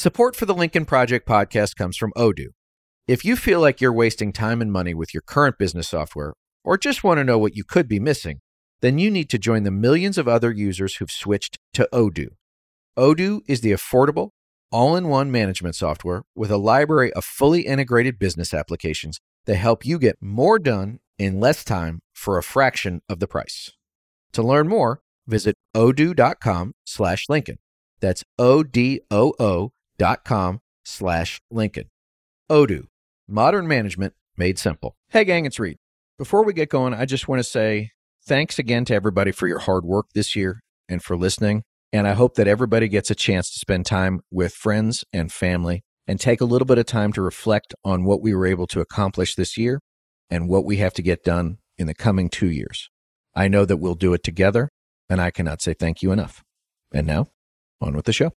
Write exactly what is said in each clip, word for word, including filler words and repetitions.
Support for the Lincoln Project podcast comes from Odoo. If you feel like you're wasting time and money with your current business software, or just want to know what you could be missing, then you need to join the millions of other users who've switched to Odoo. Odoo is the affordable, all-in-one management software with a library of fully integrated business applications that help you get more done in less time for a fraction of the price. To learn more, visit odoo.com slash Lincoln. That's O-D-O-O dot com slash Lincoln. Odoo, modern management made simple. Hey gang, it's Reed. Before we get going, I just want to say thanks again to everybody for your hard work this year and for listening. And I hope that everybody gets a chance to spend time with friends and family and take a little bit of time to reflect on what we were able to accomplish this year and what we have to get done in the coming two years. I know that we'll do it together, and I cannot say thank you enough. And now, on with the show.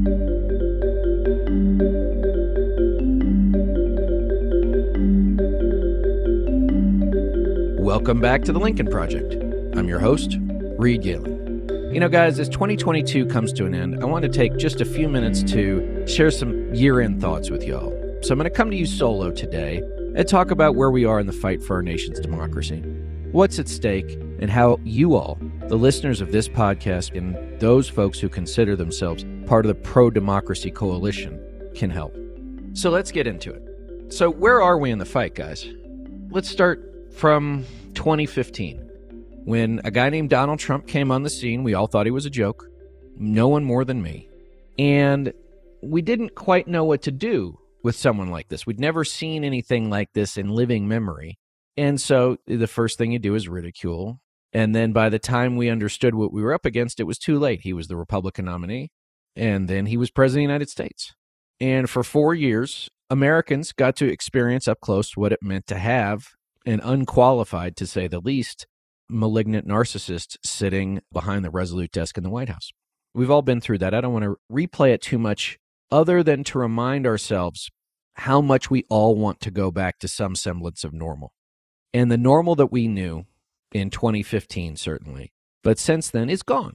Welcome back to the Lincoln Project. I'm your host, Reed Galen. You know, guys, as twenty twenty-two comes to an end, I want to take just a few minutes to share some year-end thoughts with y'all. So I'm going to come to you solo today and talk about where we are in the fight for our nation's democracy, what's at stake, and how you all, the listeners of this podcast, and those folks who consider themselves part of the pro-democracy coalition can help. So let's get into it. So where are we in the fight, guys? Let's start from twenty fifteen. When a guy named Donald Trump came on the scene, we all thought he was a joke. No one more than me. And we didn't quite know what to do with someone like this. We'd never seen anything like this in living memory. And so the first thing you do is ridicule. And then by the time we understood what we were up against, it was too late. He was the Republican nominee. And then he was president of the United States. And for four years, Americans got to experience up close what it meant to have an unqualified, to say the least, malignant narcissist sitting behind the Resolute desk in the White House. We've all been through that. I don't want to replay it too much other than to remind ourselves how much we all want to go back to some semblance of normal. And the normal that we knew in twenty fifteen, certainly, but since then is gone.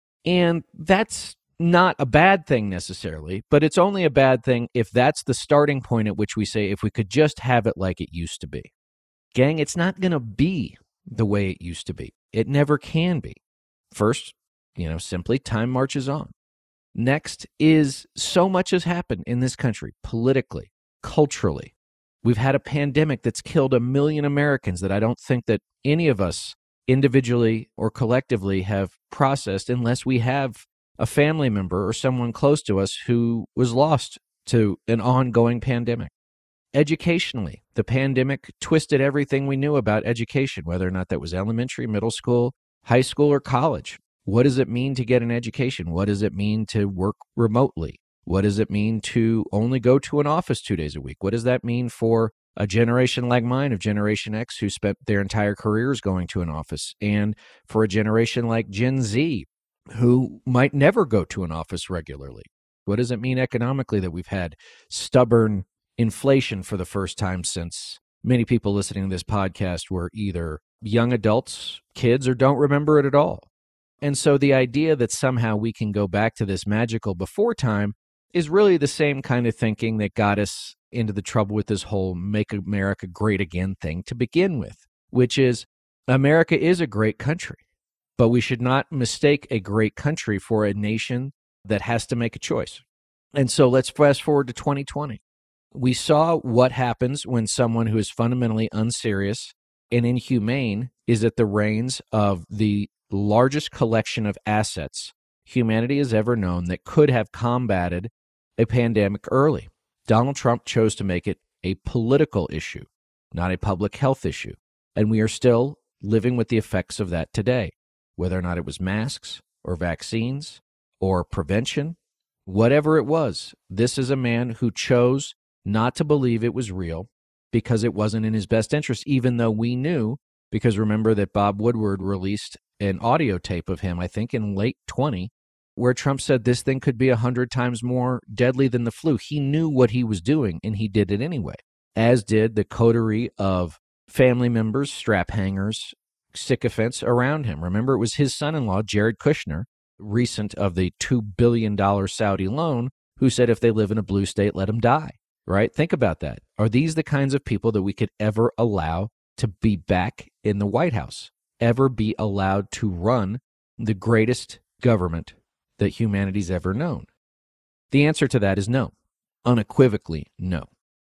And that's not a bad thing necessarily, but it's only a bad thing if that's the starting point at which we say, if we could just have it like it used to be. Gang, it's not going to be the way it used to be. It never can be. First, you know, simply time marches on. Next is so much has happened in this country, politically, culturally. We've had a pandemic that's killed a million Americans that I don't think that any of us individually or collectively have processed unless we have a family member or someone close to us who was lost to an ongoing pandemic. Educationally, the pandemic twisted everything we knew about education, whether or not that was elementary, middle school, high school, or college. What does it mean to get an education? What does it mean to work remotely? What does it mean to only go to an office two days a week? What does that mean for a generation like mine of Generation X who spent their entire careers going to an office? And for a generation like Gen Z who might never go to an office regularly? What does it mean economically that we've had stubborn inflation for the first time since many people listening to this podcast were either young adults, kids, or don't remember it at all? And so the idea that somehow we can go back to this magical before time is really the same kind of thinking that got us into the trouble with this whole Make America Great Again thing to begin with, which is America is a great country, but we should not mistake a great country for a nation that has to make a choice. And so let's fast forward to twenty twenty. We saw what happens when someone who is fundamentally unserious and inhumane is at the reins of the largest collection of assets humanity has ever known that could have combated a pandemic early. Donald Trump chose to make it a political issue, not a public health issue. And we are still living with the effects of that today, whether or not it was masks or vaccines or prevention, whatever it was. This is a man who chose not to believe it was real because it wasn't in his best interest, even though we knew, because remember that Bob Woodward released an audio tape of him, I think in late twenty, where Trump said this thing could be a hundred times more deadly than the flu. He knew what he was doing, and he did it anyway, as did the coterie of family members, strap hangers, sycophants around him. Remember, it was his son-in-law, Jared Kushner, recent of the two billion dollars Saudi loan, who said if they live in a blue state, let them die, right? Think about that. Are these the kinds of people that we could ever allow to be back in the White House, ever be allowed to run the greatest government that humanity's ever known? The answer to that is no, unequivocally no.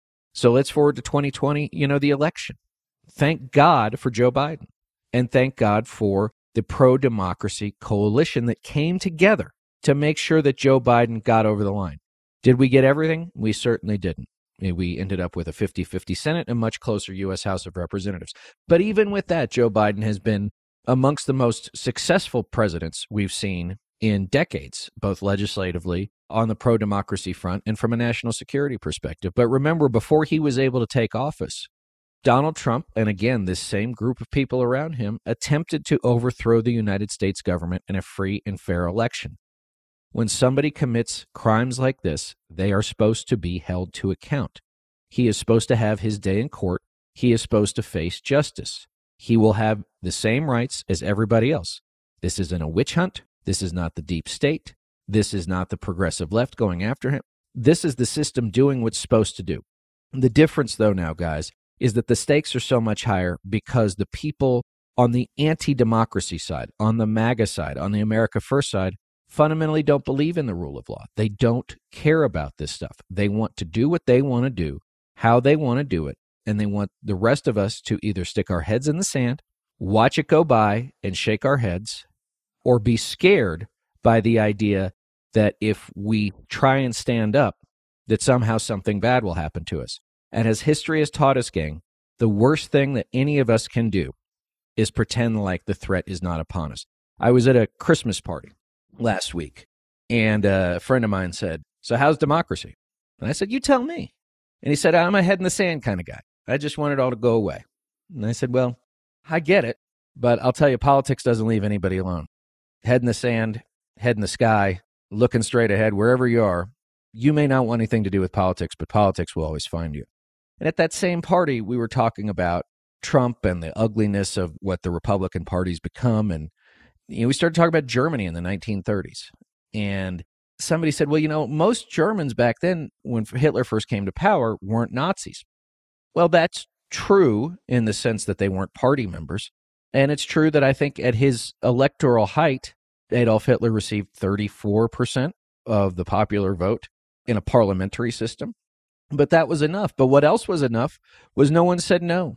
So let's forward to twenty twenty, you know, the election. Thank God for Joe Biden, and thank God for the pro-democracy coalition that came together to make sure that Joe Biden got over the line. Did we get everything? We certainly didn't. We ended up with a fifty-fifty Senate and a much closer U S House of Representatives. But even with that, Joe Biden has been amongst the most successful presidents we've seen in decades, both legislatively, on the pro-democracy front, and from a national security perspective. But remember, before he was able to take office, Donald Trump, and again, this same group of people around him, attempted to overthrow the United States government in a free and fair election. When somebody commits crimes like this, they are supposed to be held to account. He is supposed to have his day in court. He is supposed to face justice. He will have the same rights as everybody else. This isn't a witch hunt. This is not the deep state. This is not the progressive left going after him. This is the system doing what's supposed to do. The difference, though, now, guys, is that the stakes are so much higher because the people on the anti-democracy side, on the MAGA side, on the America First side, fundamentally don't believe in the rule of law. They don't care about this stuff. They want to do what they want to do, how they want to do it, and they want the rest of us to either stick our heads in the sand, watch it go by and shake our heads, or be scared by the idea that if we try and stand up, that somehow something bad will happen to us. And as history has taught us, gang, the worst thing that any of us can do is pretend like the threat is not upon us. I was at a Christmas party last week, and a friend of mine said, "So how's democracy?" And I said, "You tell me." And he said, "I'm a head in the sand kind of guy. I just want it all to go away." And I said, "Well, I get it, but I'll tell you, politics doesn't leave anybody alone. Head in the sand, head in the sky, looking straight ahead, wherever you are, you may not want anything to do with politics, but politics will always find you." And at that same party, we were talking about Trump and the ugliness of what the Republican Party's become. And you know, we started talking about Germany in the nineteen thirties. And somebody said, "Well, you know, most Germans back then, when Hitler first came to power, weren't Nazis." Well, that's true in the sense that they weren't party members. And it's true that I think at his electoral height, Adolf Hitler received thirty-four percent of the popular vote in a parliamentary system. But that was enough. But what else was enough was no one said no.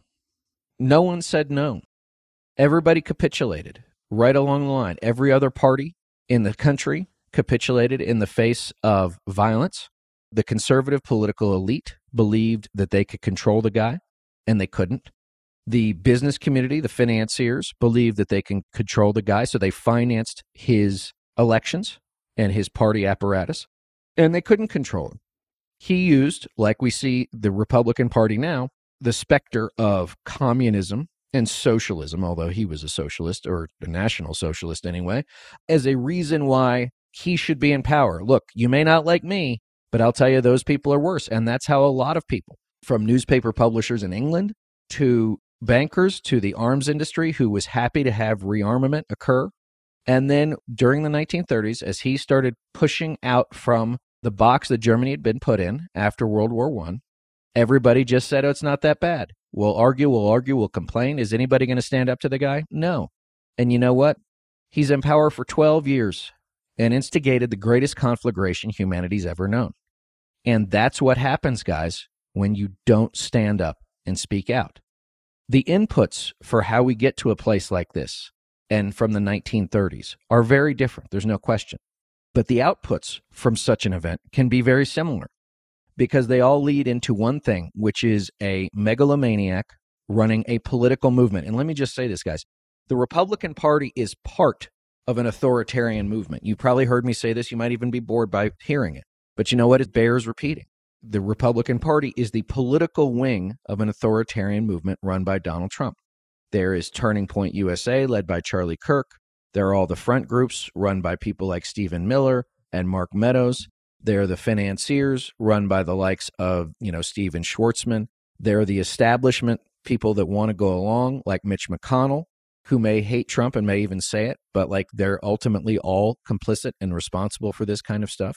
No one said no. Everybody capitulated right along the line. Every other party in the country capitulated in the face of violence. The conservative political elite believed that they could control the guy, and they couldn't. The business community, the financiers, believed that they can control the guy, so they financed his elections and his party apparatus, and they couldn't control him. He used, like we see the Republican Party now, the specter of communism and socialism, although he was a socialist, or a national socialist anyway, as a reason why he should be in power. Look, you may not like me, but I'll tell you, those people are worse. And that's how a lot of people, from newspaper publishers in England to bankers to the arms industry, who was happy to have rearmament occur. And then during the nineteen thirties, as he started pushing out from the box that Germany had been put in after World War One, everybody just said, "Oh, it's not that bad. We'll argue, we'll argue, we'll complain. Is anybody going to stand up to the guy?" No. And you know what? He's in power for twelve years and instigated the greatest conflagration humanity's ever known. And that's what happens, guys, when you don't stand up and speak out. The inputs for how we get to a place like this and from the nineteen thirties are very different. There's no question. But the outputs from such an event can be very similar, because they all lead into one thing, which is a megalomaniac running a political movement. And let me just say this, guys. The Republican Party is part of an authoritarian movement. You probably heard me say this. You might even be bored by hearing it. But you know what? It bears repeating. The Republican Party is the political wing of an authoritarian movement run by Donald Trump. There is Turning Point U S A, led by Charlie Kirk. There are all the front groups run by people like Stephen Miller and Mark Meadows. There are the financiers run by the likes of, you know, Steven Schwartzman. There are the establishment people that want to go along, like Mitch McConnell, who may hate Trump and may even say it, but like they're ultimately all complicit and responsible for this kind of stuff.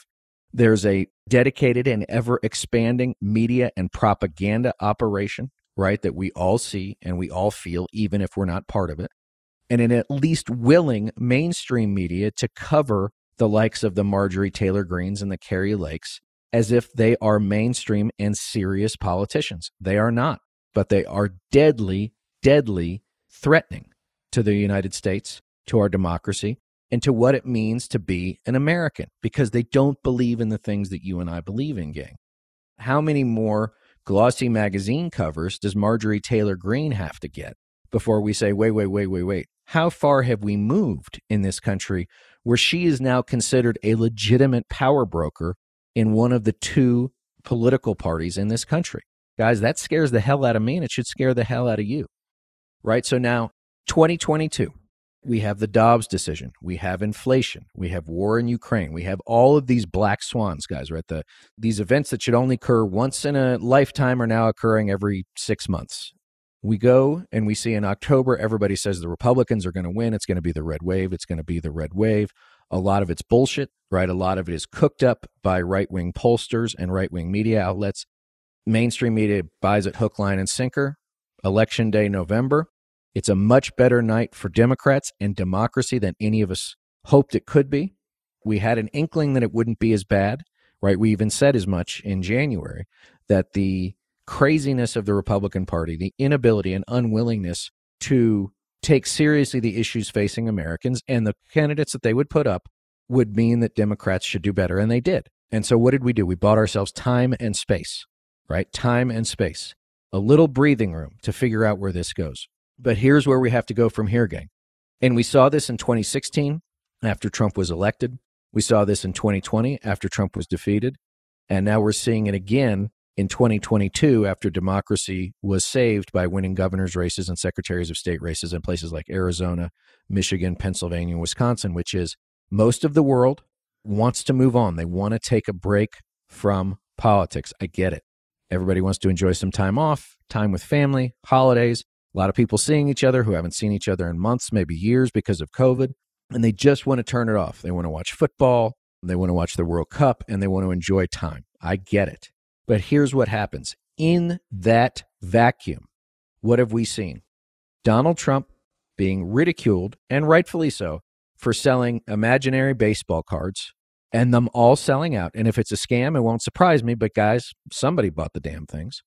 There's a dedicated and ever expanding media and propaganda operation, right, that we all see and we all feel, even if we're not part of it. And an at least willing mainstream media to cover the likes of the Marjorie Taylor Greens and the Carrie Lakes as if they are mainstream and serious politicians. They are not, but they are deadly, deadly threatening to the United States, to our democracy, and to what it means to be an American, because they don't believe in the things that you and I believe in, gang. How many more glossy magazine covers does Marjorie Taylor Greene have to get before we say, wait, wait, wait, wait, wait? How far have we moved in this country where she is now considered a legitimate power broker in one of the two political parties in this country? Guys, that scares the hell out of me, and it should scare the hell out of you, right? So now, twenty twenty-two, we have the Dobbs decision. We have inflation. We have war in Ukraine. We have all of these black swans, guys, right? The, these events that should only occur once in a lifetime are now occurring every six months. We go and we see in October, everybody says the Republicans are going to win. It's going to be the red wave. It's going to be the red wave. A lot of it's bullshit, right? A lot of it is cooked up by right-wing pollsters and right-wing media outlets. Mainstream media buys it hook, line, and sinker. Election day, November. It's a much better night for Democrats and democracy than any of us hoped it could be. We had an inkling that it wouldn't be as bad, right? We even said as much in January, that the craziness of the Republican Party, the inability and unwillingness to take seriously the issues facing Americans and the candidates that they would put up would mean that Democrats should do better, and they did. And so what did we do? We bought ourselves time and space, right? Time and space, a little breathing room to figure out where this goes. But here's where we have to go from here, gang. And we saw this in twenty sixteen after Trump was elected. We saw this in twenty twenty after Trump was defeated. And now we're seeing it again in twenty twenty-two after democracy was saved by winning governor's races and secretaries of state races in places like Arizona, Michigan, Pennsylvania, and Wisconsin, which is most of the world wants to move on. They want to take a break from politics. I get it. Everybody wants to enjoy some time off, time with family, holidays. A lot of people seeing each other who haven't seen each other in months, maybe years because of COVID, and they just want to turn it off. They want to watch football, they want to watch the World Cup, and they want to enjoy time. I get it. But here's what happens. In that vacuum, what have we seen? Donald Trump being ridiculed, and rightfully so, for selling imaginary baseball cards, and them all selling out. And if it's a scam, it won't surprise me, but guys, somebody bought the damn things.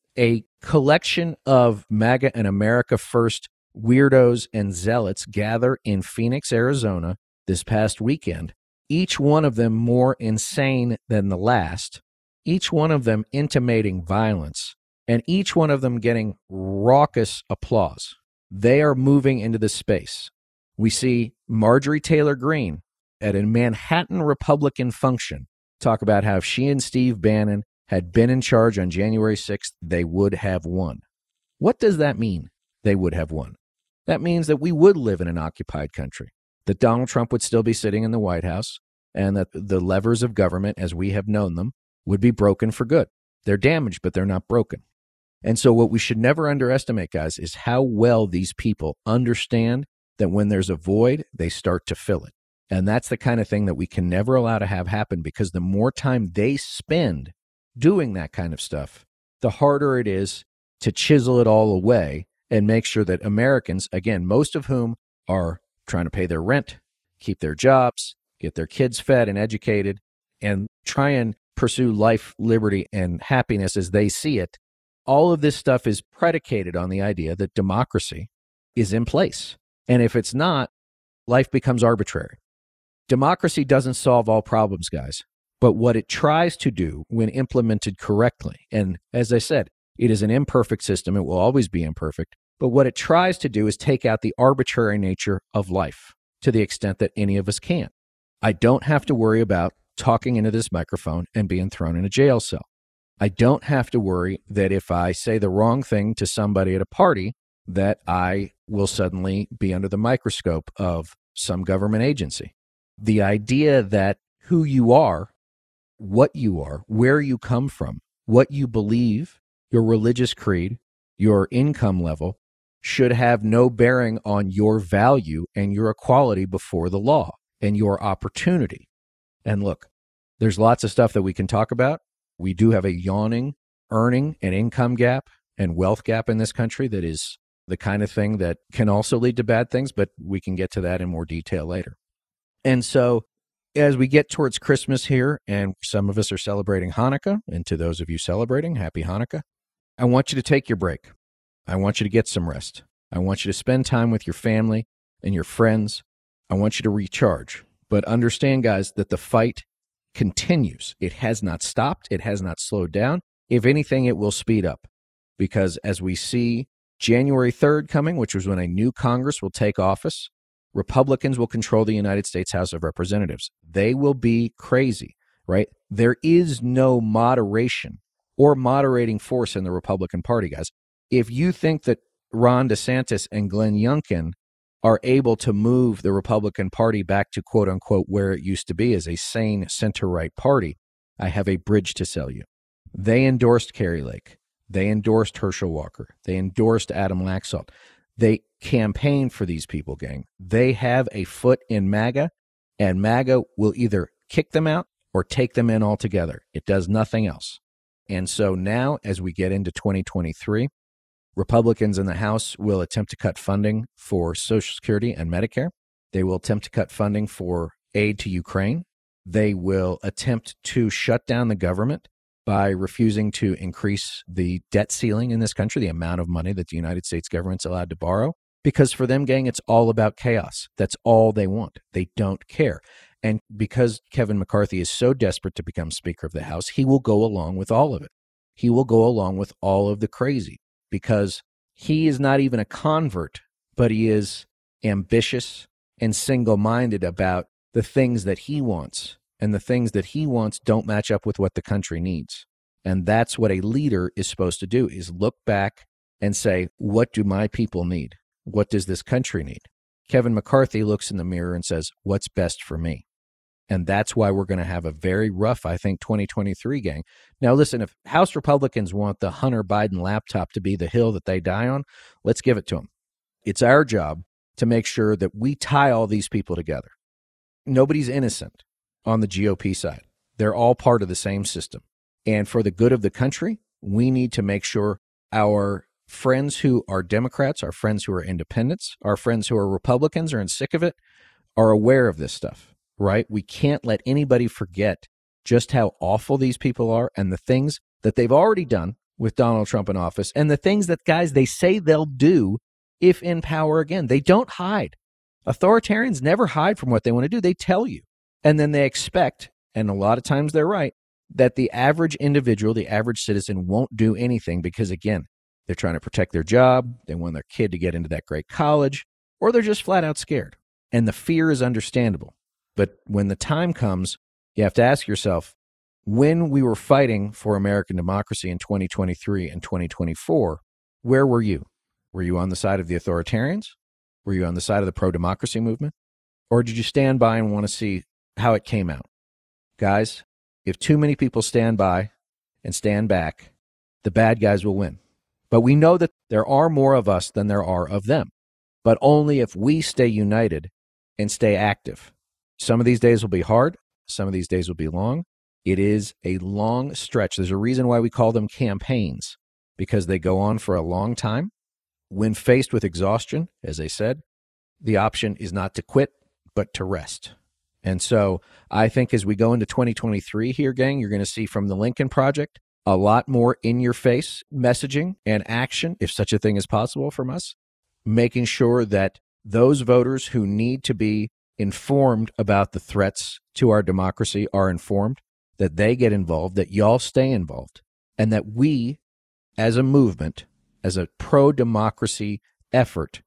A collection of MAGA and America First weirdos and zealots gather in Phoenix, Arizona this past weekend, each one of them more insane than the last, each one of them intimating violence, and each one of them getting raucous applause. They are moving into this space. We see Marjorie Taylor Greene at a Manhattan Republican function talk about how if she and Steve Bannon had been in charge on January sixth, they would have won. What does that mean, they would have won? That means that we would live in an occupied country, that Donald Trump would still be sitting in the White House, and that the levers of government, as we have known them, would be broken for good. They're damaged, but they're not broken. And so what we should never underestimate, guys, is how well these people understand that when there's a void, they start to fill it. And that's the kind of thing that we can never allow to have happen, because the more time they spend doing that kind of stuff, the harder it is to chisel it all away and make sure that Americans, again, most of whom are trying to pay their rent, keep their jobs, get their kids fed and educated, and try and pursue life, liberty, and happiness as they see it, all of this stuff is predicated on the idea that democracy is in place. And if it's not, life becomes arbitrary. Democracy doesn't solve all problems, guys. But what it tries to do when implemented correctly, and as I said, it is an imperfect system. It will always be imperfect. But what it tries to do is take out the arbitrary nature of life to the extent that any of us can. I don't have to worry about talking into this microphone and being thrown in a jail cell. I don't have to worry that if I say the wrong thing to somebody at a party, that I will suddenly be under the microscope of some government agency. The idea that who you are, what you are, where you come from, what you believe, your religious creed, your income level, should have no bearing on your value and your equality before the law and your opportunity. And look, There's lots of stuff that we can talk about. We do have a yawning earning and income gap and wealth gap in this country that is the kind of thing that can also lead to bad things, but we can get to that in more detail later. And so as we get towards Christmas here, and some of us are celebrating Hanukkah, and to those of you celebrating, happy Hanukkah, I want you to take your break. I want you to get some rest. I want you to spend time with your family and your friends. I want you to recharge. But understand, guys, that the fight continues. It has not stopped. It has not slowed down. If anything, it will speed up, because as we see January third coming, which is when a new Congress will take office, Republicans will control the United States House of Representatives. They will be crazy, right? There is no moderation or moderating force in the Republican Party, guys. If you think that Ron DeSantis and Glenn Youngkin are able to move the Republican Party back to quote unquote where it used to be as a sane center-right party, I have a bridge to sell you. They endorsed Kari Lake. They endorsed Herschel Walker. They endorsed Adam Laxalt. They campaigned for these people, gang. They have a foot in MAGA, and MAGA will either kick them out or take them in altogether. It does nothing else. And so now, as we get into twenty twenty-three, Republicans in the House will attempt to cut funding for Social Security and Medicare. They will attempt to cut funding for aid to Ukraine. They will attempt to shut down the government by refusing to increase the debt ceiling in this country, the amount of money that the United States government's allowed to borrow. Because for them, gang, it's all about chaos. That's all they want. They don't care. And because Kevin McCarthy is so desperate to become Speaker of the House, he will go along with all of it. He will go along with all of the crazy, because he is not even a convert, but he is ambitious and single-minded about the things that he wants. And the things that he wants don't match up with what the country needs. And that's what a leader is supposed to do, is look back and say, what do my people need? What does this country need? Kevin McCarthy looks in the mirror and says, what's best for me? And that's why we're going to have a very rough, I think, twenty twenty-three, gang. Now, listen, if House Republicans want the Hunter Biden laptop to be the hill that they die on, let's give it to them. It's our job to make sure that we tie all these people together. Nobody's innocent on the G O P side. They're all part of the same system. And for the good of the country, we need to make sure our friends who are Democrats, our friends who are independents, our friends who are Republicans or sick of it, are aware of this stuff, right? We can't let anybody forget just how awful these people are and the things that they've already done with Donald Trump in office and the things that, guys, they say they'll do if in power again. They don't hide. Authoritarians never hide from what they want to do. They tell you. And then they expect, and a lot of times they're right, that the average individual, the average citizen won't do anything because, again, they're trying to protect their job, they want their kid to get into that great college, or they're just flat out scared. And the fear is understandable. But when the time comes, you have to ask yourself, when we were fighting for American democracy in twenty twenty-three and twenty twenty-four, where were you? Were you on the side of the authoritarians? Were you on the side of the pro-democracy movement? Or did you stand by and want to see how it came out? Guys, if too many people stand by and stand back, the bad guys will win. But we know that there are more of us than there are of them, but only if we stay united and stay active. Some of these days will be hard. Some of these days will be long. It is a long stretch. There's a reason why we call them campaigns, because they go on for a long time. When faced with exhaustion, as I said, the option is not to quit, but to rest. And so I think as we go into twenty twenty-three here, gang, you're going to see from the Lincoln Project a lot more in-your-face messaging and action, if such a thing is possible from us, making sure that those voters who need to be informed about the threats to our democracy are informed, that they get involved, that y'all stay involved, and that we, as a movement, as a pro-democracy effort,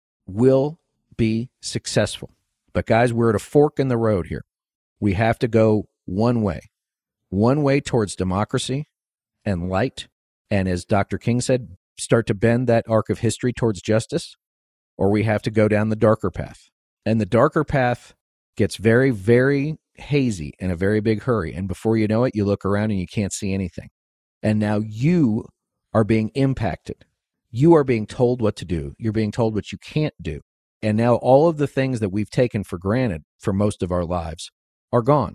will be successful. But guys, we're at a fork in the road here. We have to go one way, one way towards democracy and light. And as Doctor King said, start to bend that arc of history towards justice, or we have to go down the darker path. And the darker path gets very, very hazy in a very big hurry. And before you know it, you look around and you can't see anything. And now you are being impacted. You are being told what to do. You're being told what you can't do. And now all of the things that we've taken for granted for most of our lives are gone.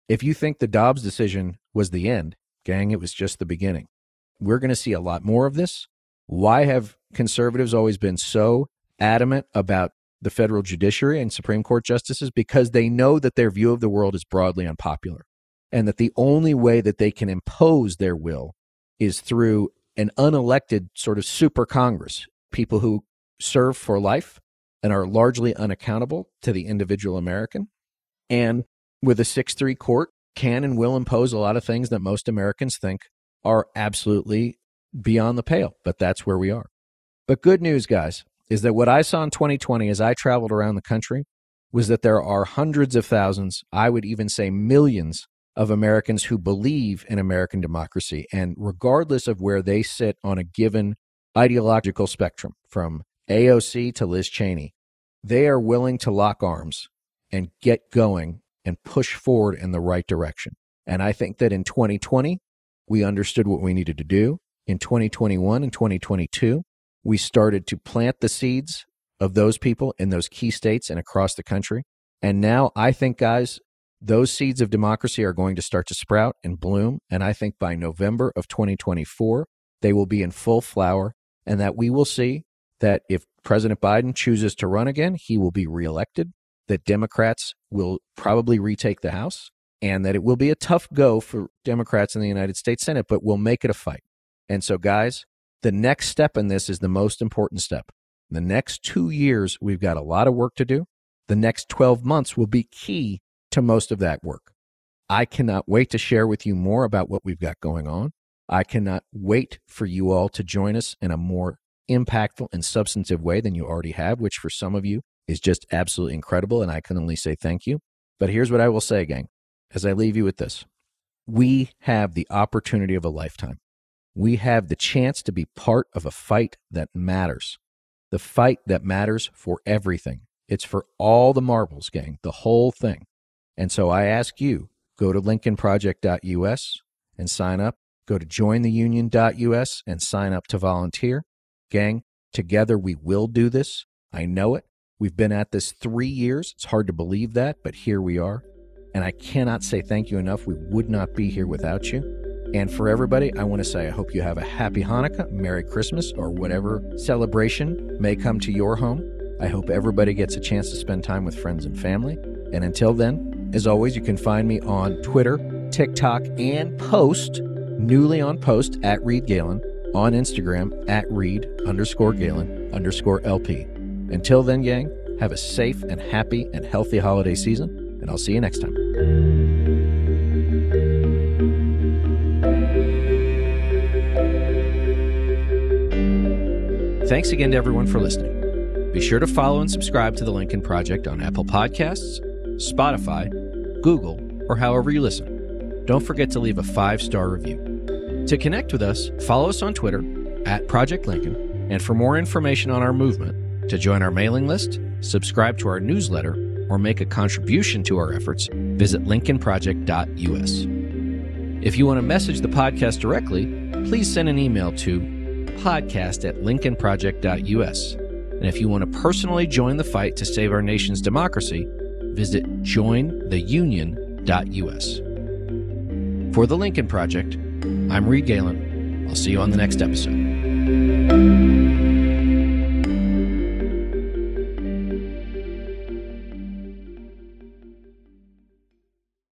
If you think the Dobbs decision was the end, gang, it was just the beginning. We're going to see a lot more of this. Why have conservatives always been so adamant about the federal judiciary and Supreme Court justices? Because they know that their view of the world is broadly unpopular, and that the only way that they can impose their will is through an unelected sort of super Congress, people who serve for life and are largely unaccountable to the individual American, and with a six three court can and will impose a lot of things that most Americans think are absolutely beyond the pale, but that's where we are. But good news, guys, is that what I saw in twenty twenty as I traveled around the country was that there are hundreds of thousands, I would even say millions, of Americans who believe in American democracy. And regardless of where they sit on a given ideological spectrum, from A O C to Liz Cheney, they are willing to lock arms and get going and push forward in the right direction. And I think that in twenty twenty, we understood what we needed to do. In twenty twenty-one and twenty twenty-two, we started to plant the seeds of those people in those key states and across the country. And now I think, guys, those seeds of democracy are going to start to sprout and bloom. And I think by November of twenty twenty-four, they will be in full flower, and that we will see that if President Biden chooses to run again, he will be reelected, that Democrats will probably retake the House, and that it will be a tough go for Democrats in the United States Senate, but we'll make it a fight. And so, guys, the next step in this is the most important step. The next two years, we've got a lot of work to do. The next twelve months will be key to most of that work. I cannot wait to share with you more about what we've got going on. I cannot wait for you all to join us in a more impactful and substantive way than you already have, which for some of you is just absolutely incredible, and I can only say thank you. But here's what I will say, gang, as I leave you with this. We have the opportunity of a lifetime. We have the chance to be part of a fight that matters. The fight that matters for everything. It's for all the marbles, gang, the whole thing. And so I ask you, go to lincoln project dot U S and sign up. Go to join the union dot U S and sign up to volunteer. Gang, together we will do this. I know it. We've been at this three years. It's hard to believe that, but here we are. And I cannot say thank you enough. We would not be here without you. And for everybody, I want to say I hope you have a happy Hanukkah, Merry Christmas, or whatever celebration may come to your home. I hope everybody gets a chance to spend time with friends and family. And until then, as always, you can find me on Twitter, TikTok, and Post, newly on Post, at Reed Galen, on Instagram, at Reed underscore Galen underscore L P. Until then, gang, have a safe and happy and healthy holiday season, and I'll see you next time. Thanks again to everyone for listening. Be sure to follow and subscribe to The Lincoln Project on Apple Podcasts, Spotify, Google, or however you listen. Don't forget to leave a five-star review. To connect with us, follow us on Twitter, at Project Lincoln, and for more information on our movement, to join our mailing list, subscribe to our newsletter, or make a contribution to our efforts, visit lincoln project dot U S. If you want to message the podcast directly, please send an email to podcast at lincoln project dot U S. And if you want to personally join the fight to save our nation's democracy, visit join the union dot U S. For The Lincoln Project, I'm Reed Galen. I'll see you on the next episode.